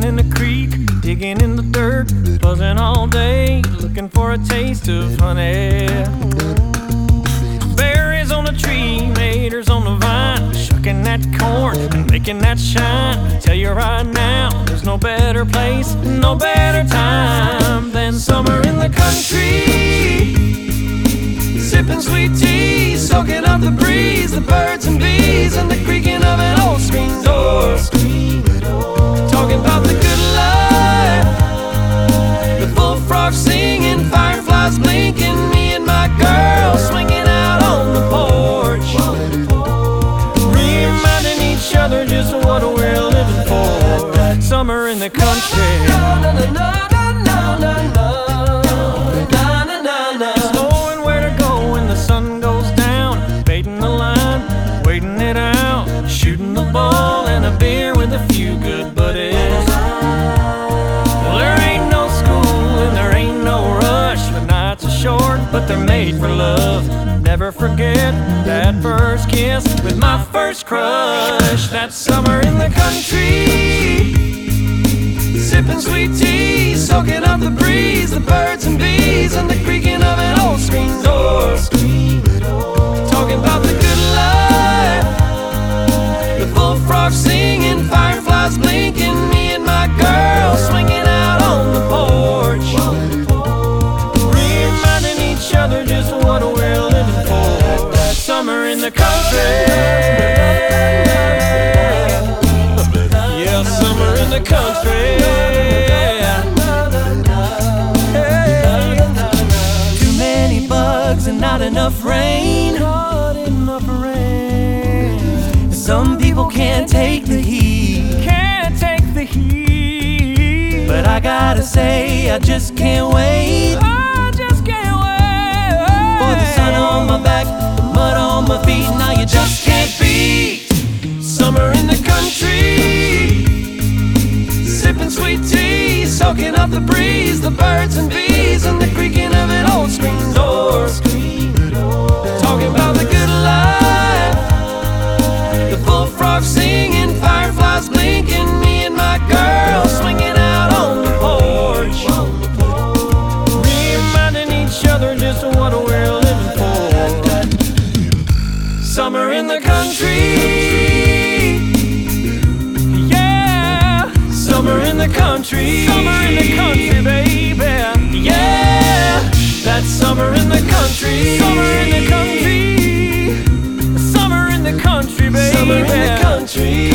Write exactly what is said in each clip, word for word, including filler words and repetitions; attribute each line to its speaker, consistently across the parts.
Speaker 1: in the creek, digging in the dirt, buzzing all day, looking for a taste of honey. Berries on the tree, maters on the vine, shucking that corn and making that shine. Tell you right now, there's no better place, no better time than summer in the country. Sipping sweet tea, soaking up the breeze, the birds and bees, and the creaking of an old screen door. Talking about the good life, the bullfrogs singing, fireflies blinking, me and my girl swinging out on the porch, reminding each other just what we're living for. Summer in the country. Just knowing where to go when the sun goes down, baiting the line, waiting it out, shooting the ball and a beer with a few good buddies. Well, there ain't no school and there ain't no rush. The nights are short, but they're made for love. Never forget that first kiss with my first crush. That's summer in the country. Sipping sweet tea, soaking up the breeze, the birds and bees, and the creaking of an old screen door. Talking about the good life, the bullfrogs singing, fireflies blinking, me and my girl swinging out on the porch, reminding each other just what we're living for. Summer in the country. Yeah, summer in the country. Too many bugs and not enough rain. Not enough rain. Some people can't take the heat. Can't take the heat. But I gotta say, I just can't wait. I just can't wait for the sun on my back, the mud on my feet. Now you just can't beat summer in the country. Sipping sweet tea, soaking up the breeze, the birds and bees, and the creaking of an old screen door. Talking about the good life, the bullfrogs singing, fireflies blinking, me and my girl swinging out on the porch, reminding each other just what we're living for. Summer in the country. Summer in the country, summer in the country, baby. Yeah, that's summer in the country, summer in the country, summer in the country, baby. Summer in the country,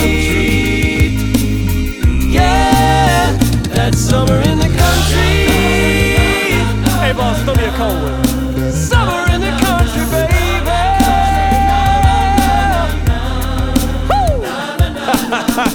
Speaker 1: yeah, that's summer in the country. Hey boss, throw me a cold one. Summer in the country, baby. Woo!